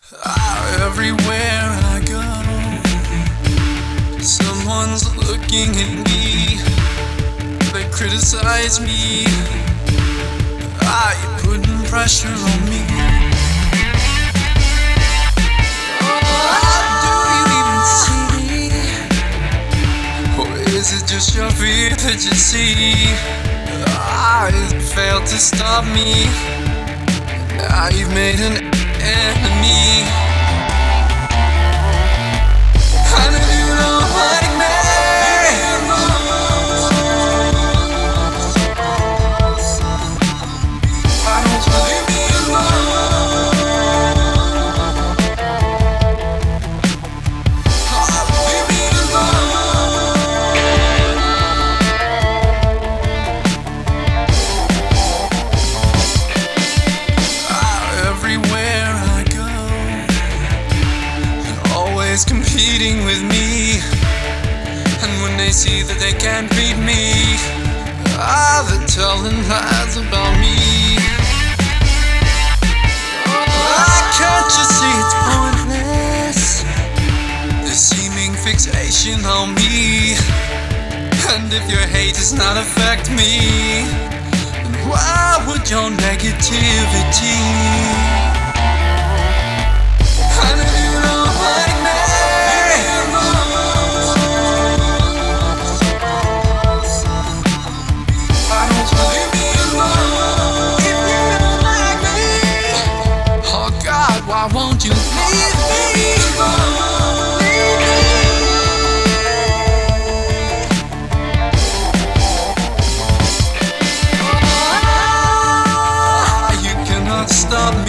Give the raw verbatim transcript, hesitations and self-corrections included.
Ah, everywhere I go, someone's looking at me. They criticize me. Ah, you're putting pressure on me. Ah, do you even see me? Or is it just your fear that you see? Ah, it failed to stop me. Now you've made an enemy. I know you don't like me. Why don't you leave me alone? Oh, leave me alone. Ah, everywhere I go, always competing with me. And when they see that they can't beat me, ah, they're telling lies about me. Ah, can't you see it's pointless, this seeming fixation on me? And if your hate does not affect me, then why would your negativity? I know you don't like me. Why don't you leave me alone? If you don't like me, oh God, why won't you leave me alone? Leave me. Oh, you cannot stop me.